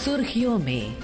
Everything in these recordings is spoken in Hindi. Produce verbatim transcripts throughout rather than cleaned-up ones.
सुर्खियों में।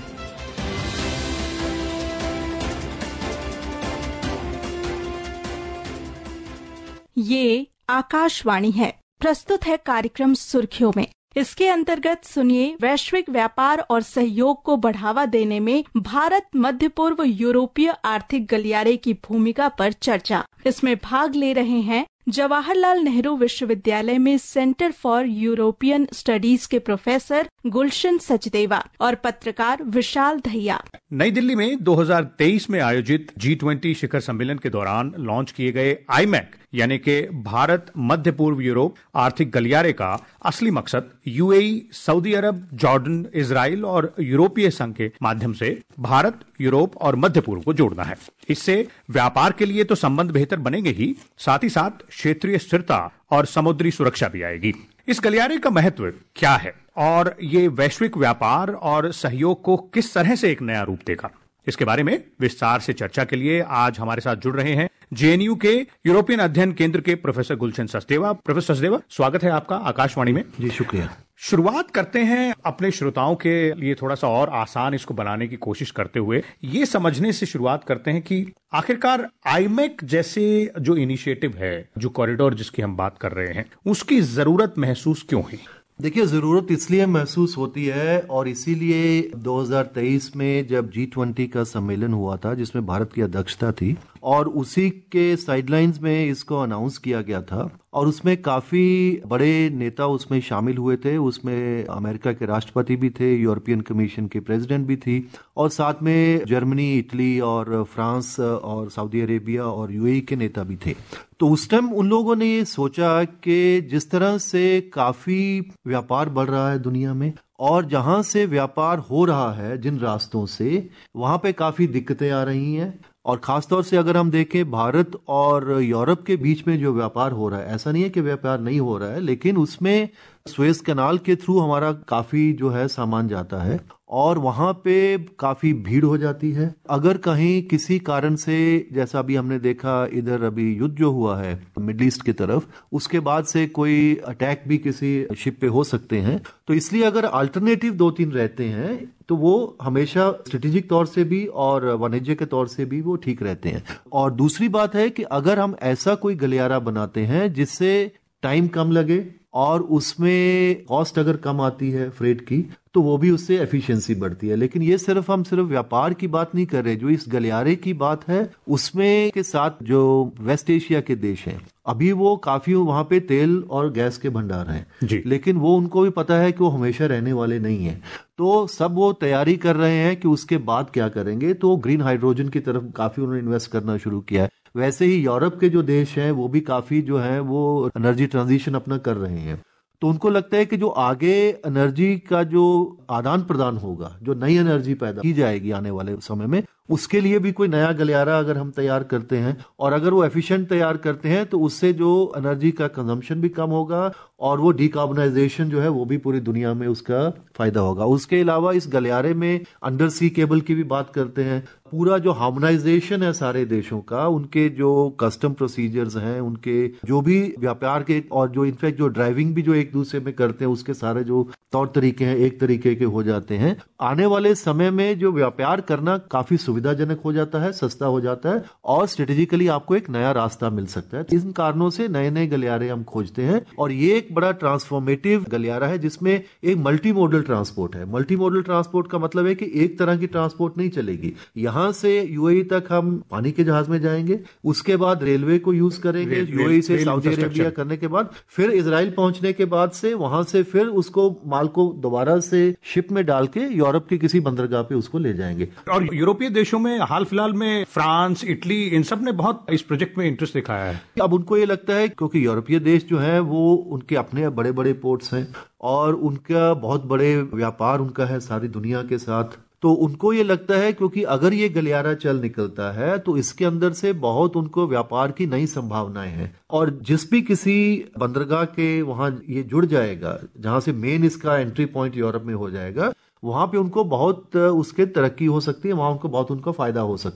ये आकाशवाणी है। प्रस्तुत है कार्यक्रम सुर्खियों में। इसके अंतर्गत सुनिए वैश्विक व्यापार और सहयोग को बढ़ावा देने में भारत मध्य पूर्व यूरोपीय आर्थिक गलियारे की भूमिका पर चर्चा। इसमें भाग ले रहे हैं जवाहरलाल नेहरू विश्वविद्यालय में सेंटर फॉर यूरोपियन स्टडीज के प्रोफेसर गुलशन सचदेवा और पत्रकार विशाल दहिया। नई दिल्ली में दो हज़ार तेईस में आयोजित जी ट्वेंटी शिखर सम्मेलन के दौरान लॉन्च किए गए आईमैक यानी कि भारत मध्य पूर्व यूरोप आर्थिक गलियारे का असली मकसद UAE, Saudi Arab, Jordan, Israel और यूरोपीय संघ के माध्यम से भारत, यूरोप और मध्य पूर्व को जोड़ना है। इससे व्यापार के लिए तो संबंध बेहतर बनेंगे ही, साथ ही साथ क्षेत्रीय स्थिरता और समुद्री सुरक्षा भी आएगी। इस गलियारे का महत्व क्या है और ये वैश्विक व्यापार और सहयोग को किस तरह से एक नया रूप देगा, इसके बारे में विस्तार से चर्चा के लिए आज हमारे साथ जुड़ रहे हैं जेएनयू के यूरोपियन अध्ययन केंद्र के प्रोफेसर गुलशन सचदेवा। प्रोफेसर सचदेवा, स्वागत है आपका आकाशवाणी में। जी शुक्रिया। शुरुआत करते हैं अपने श्रोताओं के लिए थोड़ा सा और आसान इसको बनाने की कोशिश करते हुए ये समझने से शुरुआत करते हैं कि आखिरकार आईमैक जैसे जो इनिशिएटिव है, जो कॉरिडोर जिसकी हम बात कर रहे हैं, उसकी जरूरत महसूस क्यों हुई? देखिए, जरूरत इसलिए महसूस होती है और इसीलिए दो हज़ार तेईस में जब जी ट्वेंटी का सम्मेलन हुआ था जिसमें भारत की अध्यक्षता थी और उसी के साइडलाइंस में इसको अनाउंस किया गया था और उसमें काफी बड़े नेता उसमें शामिल हुए थे। उसमें अमेरिका के राष्ट्रपति भी थे, यूरोपियन कमीशन के प्रेसिडेंट भी थी और साथ में जर्मनी, इटली और फ्रांस और सऊदी अरेबिया और यूएई के नेता भी थे। तो उस टाइम उन लोगों ने ये सोचा कि जिस तरह से काफी व्यापार बढ़ रहा है दुनिया में और जहां से व्यापार हो रहा है जिन रास्तों से, वहां पे काफी दिक्कतें आ रही हैं और खासतौर से अगर हम देखें भारत और यूरोप के बीच में जो व्यापार हो रहा है, ऐसा नहीं है कि व्यापार नहीं हो रहा है, लेकिन उसमें सुएज कैनाल के थ्रू हमारा काफी जो है सामान जाता है और वहां पे काफी भीड़ हो जाती है। अगर कहीं किसी कारण से, जैसा अभी हमने देखा इधर अभी युद्ध जो हुआ है मिडिल ईस्ट की तरफ, उसके बाद से कोई अटैक भी किसी शिप पे हो सकते हैं। तो इसलिए अगर अल्टरनेटिव दो तीन रहते हैं तो वो हमेशा स्ट्रेटेजिक तौर से भी और वाणिज्य के तौर से भी वो ठीक रहते हैं। और दूसरी बात है कि अगर हम ऐसा कोई गलियारा बनाते हैं जिससे टाइम कम लगे और उसमें कॉस्ट अगर कम आती है फ्रेट की, तो वो भी उससे एफिशिएंसी बढ़ती है। लेकिन ये सिर्फ हम सिर्फ व्यापार की बात नहीं कर रहे, जो इस गलियारे की बात है उसमें के साथ जो वेस्ट एशिया के देश हैं, अभी वो काफी वहां पे तेल और गैस के भंडार हैं, लेकिन वो उनको भी पता है कि वो हमेशा रहने वाले नहीं हैं। तो सब वो तैयारी कर रहे हैं कि उसके बाद क्या करेंगे। तो ग्रीन हाइड्रोजन की तरफ काफी उन्होंने इन्वेस्ट करना शुरू किया है। वैसे ही यूरोप के जो देश हैं वो भी काफी जो है वो एनर्जी ट्रांजिशन अपना कर रहे हैं। तो उनको लगता है कि जो आगे एनर्जी का जो आदान प्रदान होगा, जो नई एनर्जी पैदा की जाएगी आने वाले समय में, उसके लिए भी कोई नया गलियारा अगर हम तैयार करते हैं और अगर वो एफिशिएंट तैयार करते हैं तो उससे जो एनर्जी का कंजम्पशन भी कम होगा और वो डिकार्बनाइजेशन जो है वो भी पूरी दुनिया में उसका फायदा होगा। उसके अलावा इस गलियारे में अंडर सी केबल की भी बात करते हैं। पूरा जो हार्मोनाइजेशन है सारे देशों का, उनके जो कस्टम प्रोसीजर्स हैं, उनके जो भी व्यापार के और जो इनफैक्ट जो ड्राइविंग भी जो एक दूसरे में करते हैं, उसके सारे जो तौर तरीके हैं एक तरीके के हो जाते हैं। आने वाले समय में जो व्यापार करना काफी सुविधाजनक हो जाता है, सस्ता हो जाता है और स्ट्रेटेजिकली आपको एक नया रास्ता मिल सकता है। इन कारणों से नए नए गलियारे हम खोजते हैं और ये एक बड़ा ट्रांसफॉर्मेटिव गलियारा है जिसमें एक मल्टी मॉडल ट्रांसपोर्ट है। मल्टी मॉडल ट्रांसपोर्ट का मतलब है कि एक तरह की ट्रांसपोर्ट नहीं चलेगी। यहाँ से यूएई तक हम पानी के जहाज में जाएंगे, उसके बाद रेलवे को यूज करेंगे, यूएई से सऊदी अरेबिया करने के बाद फिर इजराइल पहुंचने के बाद से वहां से फिर उसको माल को दोबारा से शिप में डाल के यूरोप के किसी बंदरगाह पे उसको ले जाएंगे। और यूरोपीय देशों में हाल फिलहाल में फ्रांस, इटली, इन सब ने बहुत इस प्रोजेक्ट में इंटरेस्ट दिखाया है। अब उनको ये लगता है क्योंकि यूरोपीय देश जो है वो उनके अपने बड़े बड़े पोर्ट्स हैं और उनका बहुत बड़े व्यापार उनका है सारी दुनिया के साथ। तो उनको ये लगता है क्योंकि अगर ये गलियारा चल निकलता है तो इसके अंदर से बहुत उनको व्यापार की नई संभावनाएं हैं और जिस भी किसी बंदरगाह के वहां ये जुड़ जाएगा, जहां से मेन इसका एंट्री पॉइंट यूरोप में हो जाएगा, वहां पे उनको बहुत उसके तरक्की हो सकती है, वहां उनको बहुत उनका फायदा हो सकता है।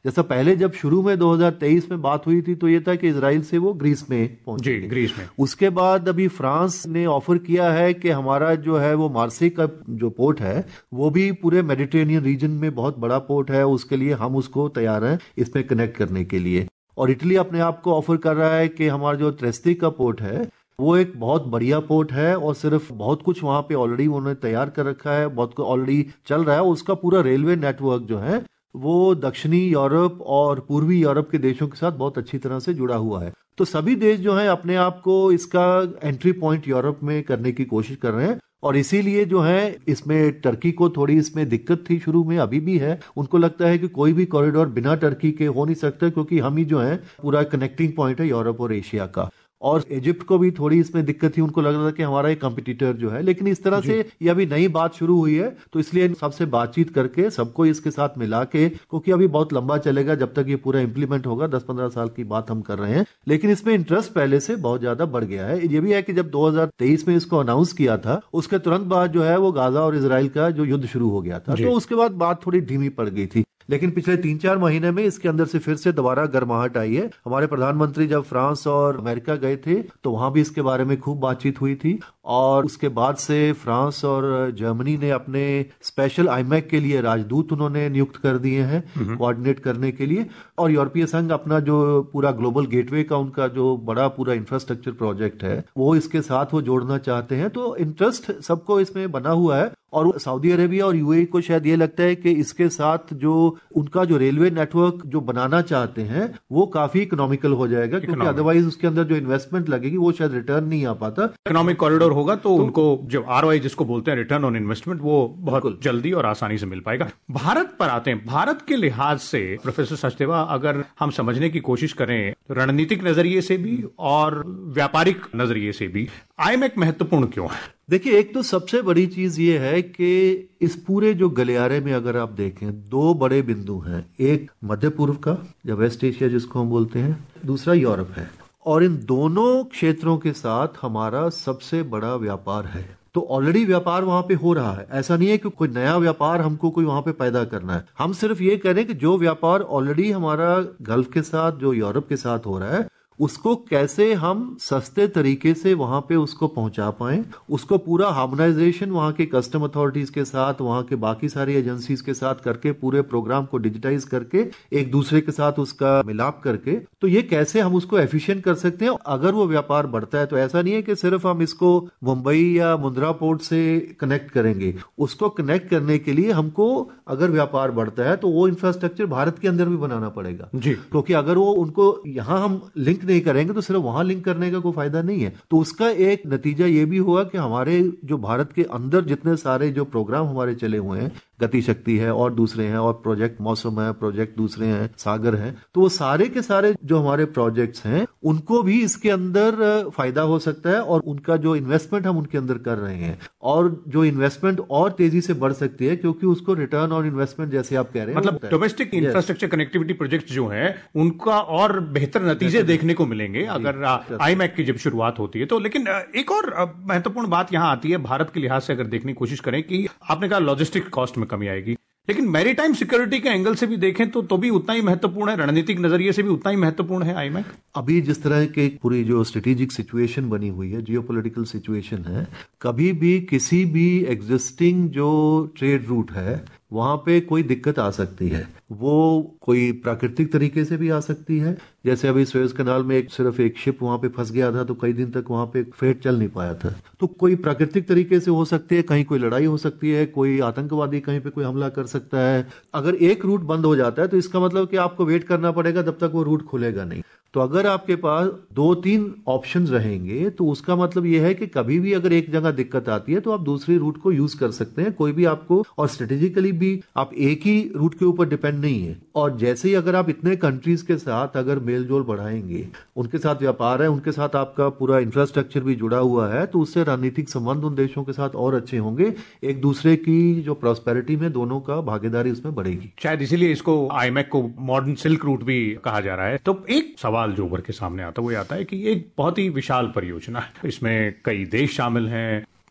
जैसा पहले जब शुरू में दो हज़ार तेईस में बात हुई थी तो ये था कि इजराइल से वो ग्रीस में पहुंचे, ग्रीस में। उसके बाद अभी फ्रांस ने ऑफर किया है कि हमारा जो है वो मार्से का जो पोर्ट है वो भी पूरे मेडिटेरेनियन रीजन में बहुत बड़ा पोर्ट है, उसके लिए हम उसको तैयार हैं इसमें कनेक्ट करने के लिए। और इटली अपने आप को ऑफर कर रहा है कि हमारा जो त्रेस्ती का पोर्ट है वो एक बहुत बढ़िया पोर्ट है और सिर्फ बहुत कुछ वहां पे ऑलरेडी उन्होंने तैयार कर रखा है, बहुत कुछ ऑलरेडी चल रहा है। उसका पूरा रेलवे नेटवर्क जो है वो दक्षिणी यूरोप और पूर्वी यूरोप के देशों के साथ बहुत अच्छी तरह से जुड़ा हुआ है। तो सभी देश जो है अपने आप को इसका एंट्री पॉइंट यूरोप में करने की कोशिश कर रहे हैं और इसीलिए जो है इसमें टर्की को थोड़ी इसमें दिक्कत थी शुरू में, अभी भी है। उनको लगता है कि कोई भी कॉरिडोर बिना टर्की के हो नहीं सकता क्योंकि हम ही जो है पूरा कनेक्टिंग पॉइंट है यूरोप और एशिया का। और इजिप्ट को भी थोड़ी इसमें दिक्कत थी, उनको लग रहा था कि हमारा एक कंपटीटर जो है, लेकिन इस तरह से ये अभी नई बात शुरू हुई है तो इसलिए सबसे बातचीत करके सबको इसके साथ मिला के, क्योंकि अभी बहुत लंबा चलेगा जब तक ये पूरा इंप्लीमेंट होगा, दस पंद्रह साल की बात हम कर रहे हैं, लेकिन इसमें इंटरेस्ट पहले से बहुत ज्यादा बढ़ गया है। ये भी है कि जब दो हज़ार तेईस में इसको अनाउंस किया था उसके तुरंत बाद जो है वो गाजा और इसराइल का जो युद्ध शुरू हो गया था, तो उसके बाद बात थोड़ी धीमी पड़ गई थी। लेकिन पिछले तीन चार महीने में इसके अंदर से फिर से दोबारा गर्माहट आई है। हमारे प्रधानमंत्री जब फ्रांस और अमेरिका गए थे तो वहां भी इसके बारे में खूब बातचीत हुई थी और उसके बाद से फ्रांस और जर्मनी ने अपने स्पेशल आईमैक के लिए राजदूत उन्होंने नियुक्त कर दिए हैं कोऑर्डिनेट करने के लिए। और यूरोपीय संघ अपना जो पूरा ग्लोबल गेटवे का उनका जो बड़ा पूरा इंफ्रास्ट्रक्चर प्रोजेक्ट है वो इसके साथ वो जोड़ना चाहते हैं। तो इंटरेस्ट सबको इसमें बना हुआ है और सऊदी अरेबिया और यूएई को शायद ये लगता है कि इसके साथ जो उनका जो रेलवे नेटवर्क जो बनाना चाहते हैं वो काफी इकोनॉमिकल हो जाएगा, क्योंकि अदरवाइज उसके अंदर जो इन्वेस्टमेंट लगेगी वो शायद रिटर्न नहीं आ पाता। इकोनॉमिक कॉरिडोर होगा तो, तो उनको जो आरओआई जिसको बोलते हैं रिटर्न ऑन इन्वेस्टमेंट वो बहुत जल्दी और आसानी से मिल पाएगा। भारत पर आते हैं, भारत के लिहाज से प्रोफेसर सचदेवा अगर हम समझने की कोशिश करें रणनीतिक नजरिए से भी और व्यापारिक नजरिए से भी आईमैक महत्वपूर्ण क्यों है? देखिए, एक तो सबसे बड़ी चीज ये है कि इस पूरे जो गलियारे में अगर आप देखें दो बड़े बिंदु हैं, एक मध्य पूर्व का या वेस्ट एशिया जिसको हम बोलते हैं, दूसरा यूरोप है, और इन दोनों क्षेत्रों के साथ हमारा सबसे बड़ा व्यापार है। तो ऑलरेडी व्यापार वहां पे हो रहा है, ऐसा नहीं है कि कोई नया व्यापार हमको कोई वहां पे पैदा करना है। हम सिर्फ ये कह रहे हैं कि जो व्यापार ऑलरेडी हमारा गल्फ के साथ जो यूरोप के साथ हो रहा है उसको कैसे हम सस्ते तरीके से वहां पे उसको पहुंचा पाएं, उसको पूरा हार्मोनाइजेशन वहां के कस्टम अथॉरिटीज के साथ, वहां के बाकी सारी एजेंसीज के साथ करके पूरे प्रोग्राम को डिजिटाइज करके एक दूसरे के साथ उसका मिलाप करके, तो ये कैसे हम उसको एफिशिएंट कर सकते हैं। अगर वो व्यापार बढ़ता है तो ऐसा नहीं है कि सिर्फ हम इसको मुंबई या मुंद्रा पोर्ट से कनेक्ट करेंगे, उसको कनेक्ट करने के लिए हमको अगर व्यापार बढ़ता है तो वो इंफ्रास्ट्रक्चर भारत के अंदर भी बनाना पड़ेगा जी, क्योंकि अगर वो उनको यहां हम लिंक नहीं करेंगे तो सिर्फ वहां लिंक करने का कोई फायदा नहीं है। तो उसका एक नतीजा ये भी हुआ कि हमारे जो भारत के अंदर जितने सारे जो प्रोग्राम हमारे चले हुए हैं, गति शक्ति है और दूसरे हैं, और प्रोजेक्ट मौसम है, प्रोजेक्ट दूसरे हैं, सागर है, तो वो सारे के सारे जो हमारे प्रोजेक्ट्स हैं उनको भी इसके अंदर फायदा हो सकता है और उनका जो इन्वेस्टमेंट हम उनके अंदर कर रहे हैं और जो इन्वेस्टमेंट और तेजी से बढ़ सकती है क्योंकि उसको रिटर्न ऑन इन्वेस्टमेंट जैसे आप कह रहे हैं, मतलब डोमेस्टिक इंफ्रास्ट्रक्चर कनेक्टिविटी प्रोजेक्ट जो है उनका और बेहतर नतीजे देखने को मिलेंगे अगर आईमैक की जब शुरुआत होती है तो। लेकिन एक और महत्वपूर्ण बात यहां आती है भारत के लिहाज से अगर देखने की कोशिश करें कि आपने कहा लॉजिस्टिक कॉस्ट में कमी आएगी, लेकिन मैरीटाइम सिक्योरिटी के एंगल से भी देखें तो तो भी उतना ही महत्वपूर्ण है, रणनीतिक नजरिए से भी उतना ही महत्वपूर्ण है आईमैक। अभी जिस तरह के पूरी जो स्ट्रेटेजिक सिचुएशन बनी हुई है, जियोपॉलिटिकल सिचुएशन है, कभी भी किसी भी एग्जिस्टिंग जो ट्रेड रूट है वहां पे कोई दिक्कत आ सकती है। वो कोई प्राकृतिक तरीके से भी आ सकती है, जैसे अभी सुएज कनाल में एक सिर्फ एक शिप वहां पे फंस गया था तो कई दिन तक वहां पे फ्रेट चल नहीं पाया था। तो कोई प्राकृतिक तरीके से हो सकती है, कहीं कोई लड़ाई हो सकती है, कोई आतंकवादी कहीं पे कोई हमला कर सकता है। अगर एक रूट बंद हो जाता है तो इसका मतलब कि आपको वेट करना पड़ेगा जब तक वो रूट खुलेगा नहीं। तो अगर आपके पास दो तीन ऑप्शंस रहेंगे तो उसका मतलब यह है कि कभी भी अगर एक जगह दिक्कत आती है तो आप दूसरी रूट को यूज कर सकते हैं, कोई भी आपको, और स्ट्रेटेजिकली भी आप एक ही रूट के ऊपर डिपेंड नहीं है। और जैसे ही अगर आप इतने कंट्रीज के साथ अगर मेलजोल बढ़ाएंगे, उनके साथ व्यापार है, उनके साथ आपका पूरा इंफ्रास्ट्रक्चर भी जुड़ा हुआ है, तो उससे रणनीतिक संबंध उन देशों के साथ और अच्छे होंगे, एक दूसरे की जो प्रॉस्पेरिटी में दोनों का भागीदारी उसमें बढ़ेगी। शायद इसीलिए इसको आईमैक को मॉडर्न सिल्क रूट भी कहा जा रहा है। तो एक सवाल जो उभर के सामने आता है वो आता है कि एक बहुत ही विशाल परियोजना है, इसमें कई देश शामिल हैं,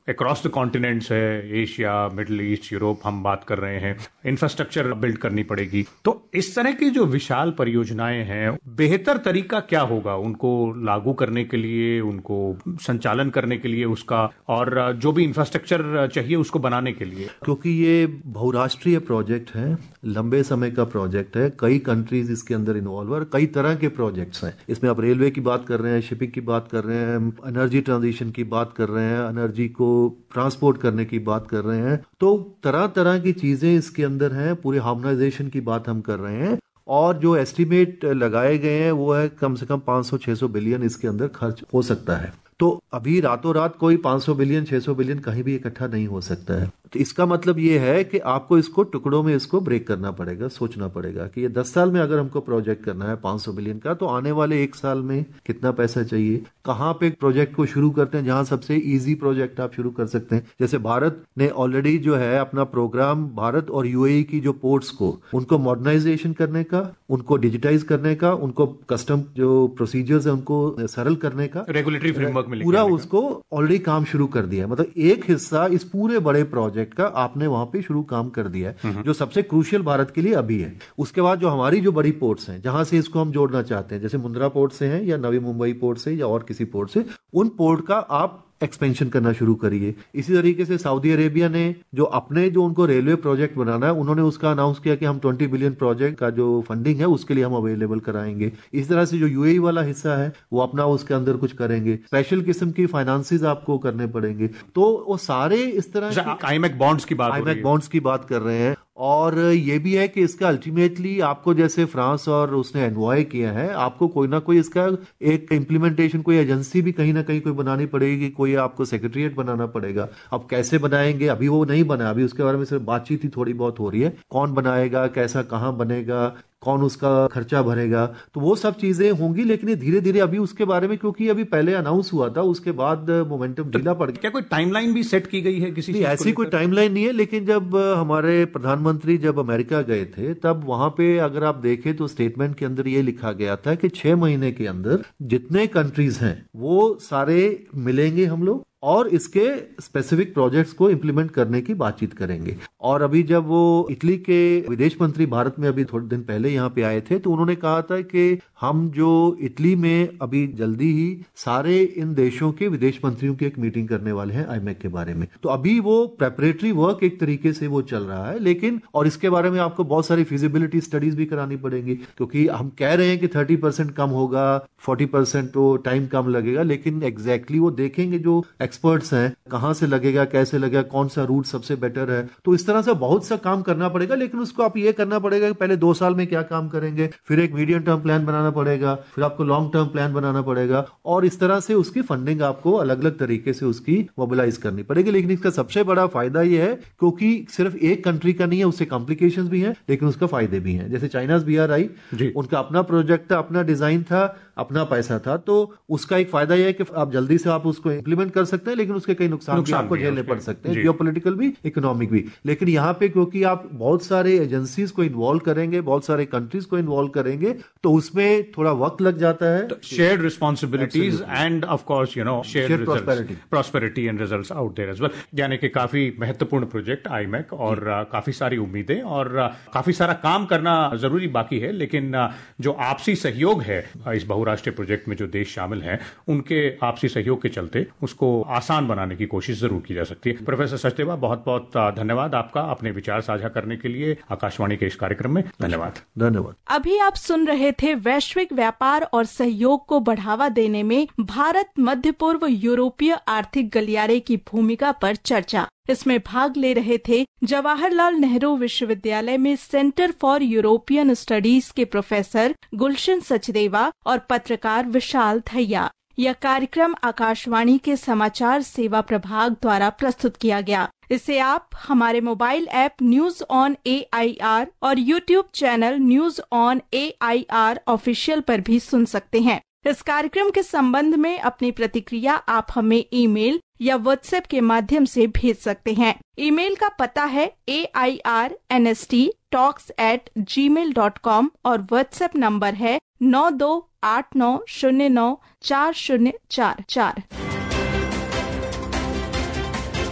अक्रॉस द कॉन्टिनेंट्स है, एशिया, मिडिल ईस्ट, यूरोप, हम बात कर रहे हैं, इंफ्रास्ट्रक्चर बिल्ड करनी पड़ेगी। तो इस तरह की जो विशाल परियोजनाएं हैं, बेहतर तरीका क्या होगा उनको लागू करने के लिए, उनको संचालन करने के लिए उसका, और जो भी इंफ्रास्ट्रक्चर चाहिए उसको बनाने के लिए? क्योंकि ये बहुराष्ट्रीय प्रोजेक्ट है, लंबे समय का प्रोजेक्ट है, कई कंट्रीज इसके अंदर इन्वॉल्व है, कई तरह के प्रोजेक्ट्स हैं। इसमें आप रेलवे की बात कर रहे हैं, शिपिंग की बात कर रहे हैं, एनर्जी ट्रांजिशन की बात कर रहे हैं, एनर्जी को ट्रांसपोर्ट करने की बात कर रहे हैं। तो तरह तरह की चीजें इसके अंदर हैं, पूरे हार्मोनाइजेशन की बात हम कर रहे हैं। और जो एस्टिमेट लगाए गए हैं वो है कम से कम पाँच सौ छह सौ बिलियन इसके अंदर खर्च हो सकता है। तो अभी रातों रात कोई पाँच सौ बिलियन छह सौ बिलियन कहीं भी इकट्ठा नहीं हो सकता है। तो इसका मतलब ये है कि आपको इसको टुकड़ों में इसको ब्रेक करना पड़ेगा, सोचना पड़ेगा कि ये दस साल में अगर हमको प्रोजेक्ट करना है पाँच सौ बिलियन का, तो आने वाले एक साल में कितना पैसा चाहिए, कहाँ पे प्रोजेक्ट को शुरू करते हैं, जहां सबसे इजी प्रोजेक्ट आप शुरू कर सकते हैं। जैसे भारत ने ऑलरेडी जो है अपना प्रोग्राम, भारत और यूएई की जो पोर्ट्स को उनको मॉडर्नाइजेशन करने का, उनको डिजिटाइज करने का, उनको कस्टम जो प्रोसीजर्स है उनको सरल करने का, रेगुलेटरी फ्रेमवर्क में पूरा उसको ऑलरेडी काम शुरू कर दिया है। मतलब एक हिस्सा इस पूरे बड़े प्रोजेक्ट का आपने वहां पे शुरू काम कर दिया है, जो सबसे क्रूशियल भारत के लिए अभी है। उसके बाद जो हमारी जो बड़ी पोर्ट्स हैं, जहां से इसको हम जोड़ना चाहते हैं, जैसे मुंद्रा पोर्ट से हैं या नवी मुंबई पोर्ट से या और किसी पोर्ट से, उन पोर्ट का आप एक्सपेंशन करना शुरू करिए। इसी तरीके से सऊदी अरेबिया ने जो अपने जो उनको रेलवे प्रोजेक्ट बनाना है, उन्होंने उसका अनाउंस किया कि हम बीस बिलियन प्रोजेक्ट का जो फंडिंग है उसके लिए हम अवेलेबल कराएंगे। इस तरह से जो यूएई वाला हिस्सा है वो अपना उसके अंदर कुछ करेंगे, स्पेशल किस्म की फाइनेंसेस आपको करने पड़ेंगे। तो वो सारे इस तरह आईएमएफ बॉन्ड्स की बात आईएमएफ बॉन्ड्स की बात कर रहे हैं। और ये भी है कि इसका अल्टीमेटली आपको, जैसे फ्रांस और उसने एनवॉय किया है, आपको कोई ना कोई इसका एक इम्प्लीमेंटेशन, कोई एजेंसी भी कहीं ना कहीं कोई बनानी पड़ेगी, कोई आपको सेक्रेटरीट बनाना पड़ेगा। अब कैसे बनाएंगे, अभी वो नहीं बना, अभी उसके बारे में सिर्फ बातचीत ही थोड़ी बहुत हो रही है। कौन बनाएगा, कैसा, कहाँ बनेगा, कौन उसका खर्चा भरेगा, तो वो सब चीजें होंगी। लेकिन ये धीरे धीरे अभी उसके बारे में, क्योंकि अभी पहले अनाउंस हुआ था, उसके बाद मोमेंटम ढीला पड़ गया। क्या कोई टाइमलाइन भी सेट की गई है किसी? नहीं, ऐसी कोई टाइमलाइन नहीं है। लेकिन जब हमारे प्रधानमंत्री जब अमेरिका गए थे, तब वहां पे अगर आप देखें तो स्टेटमेंट के अंदर ये लिखा गया था कि छह महीने के अंदर जितने कंट्रीज हैं वो सारे मिलेंगे हम लोग और इसके स्पेसिफिक प्रोजेक्ट्स को इंप्लीमेंट करने की बातचीत करेंगे। और अभी जब वो इटली के विदेश मंत्री भारत में अभी थोड़े दिन पहले यहाँ पे आए थे, तो उन्होंने कहा था कि हम जो इटली में अभी जल्दी ही सारे इन देशों के विदेश मंत्रियों की एक मीटिंग करने वाले हैं आईएमएफ के बारे में। तो अभी वो प्रेपरेटरी वर्क एक तरीके से वो चल रहा है। लेकिन और इसके बारे में आपको बहुत सारी फिजिबिलिटी स्टडीज भी करानी पड़ेंगी, क्योंकि हम कह रहे हैं कि थर्टी परसेंट कम होगा, फोर्टी परसेंट तो टाइम कम लगेगा, लेकिन एग्जैक्टली वो देखेंगे जो एक्सपर्ट्स हैं, कहां से लगेगा, कैसे लगेगा, कौन सा रूट सबसे बेटर है। तो इस तरह से बहुत सा काम करना पड़ेगा। लेकिन उसको आप ये करना पड़ेगा कि पहले दो साल में क्या काम करेंगे, फिर एक मीडियम टर्म प्लान बनाना पड़ेगा, फिर आपको लॉन्ग टर्म प्लान बनाना पड़ेगा, और इस तरह से उसकी फंडिंग आपको अलग अलग तरीके से उसकी मोबिलाइज करनी पड़ेगी। लेकिन इसका सबसे बड़ा फायदा यह है, क्योंकि सिर्फ एक कंट्री का नहीं है, उससे कॉम्प्लिकेशंस भी हैं, लेकिन उसका फायदे भी हैं। जैसे चाइनाज बीआरआई, उनका अपना प्रोजेक्ट था, अपना डिजाइन था, अपना पैसा था, तो उसका एक फायदा यह है कि आप जल्दी से आप उसको इंप्लीमेंट कर सकते हैं, लेकिन उसके कई नुकसान, नुकसान भी आपको झेलने पड़ सकते हैं, जियोपॉलिटिकल भी, इकोनॉमिक भी। लेकिन यहाँ पे क्योंकि आप बहुत सारे एजेंसीज को इन्वॉल्व करेंगे, बहुत सारे कंट्रीज को इन्वॉल्व करेंगे, तो उसमें थोड़ा वक्त लग जाता है। Shared responsibilities and of course you know shared prosperity prosperity and results out there as well. यानी कि काफी महत्वपूर्ण प्रोजेक्ट आईएमएफ, और uh, काफी सारी उम्मीदें और uh, काफी सारा काम करना जरूरी बाकी है। लेकिन uh, जो आपसी सहयोग है इस बहुराष्ट्रीय प्रोजेक्ट में, जो देश शामिल हैं, उनके आपसी सहयोग के चलते उसको आसान बनाने की कोशिश जरूर की जा सकती है। प्रोफेसर सचदेवा, बहुत बहुत धन्यवाद आपका अपने विचार साझा करने के लिए आकाशवाणी के इस कार्यक्रम में। धन्यवाद। धन्यवाद। अभी आप सुन रहे थे वैश्विक व्यापार और सहयोग को बढ़ावा देने में भारत मध्य पूर्व यूरोपीय आर्थिक गलियारे की भूमिका पर चर्चा। इसमें भाग ले रहे थे जवाहरलाल नेहरू विश्वविद्यालय में सेंटर फॉर यूरोपियन स्टडीज के प्रोफेसर गुलशन सचदेवा और पत्रकार विशाल धैया। यह कार्यक्रम आकाशवाणी के समाचार सेवा प्रभाग द्वारा प्रस्तुत किया गया। इसे आप हमारे mobile app news on A I R और YouTube channel news on A I R official पर भी सुन सकते हैं। इस कार्यक्रम के संबंध में अपनी प्रतिक्रिया आप हमें ईमेल या व्हाट्सएप के माध्यम से भेज सकते हैं। ईमेल का पता है A I R N S T talks at gmail dot com और व्हाट्सएप नंबर है नौ दो आठ नौ शून्य नौ चार शून्य चार चार।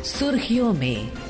सुर्खियों में।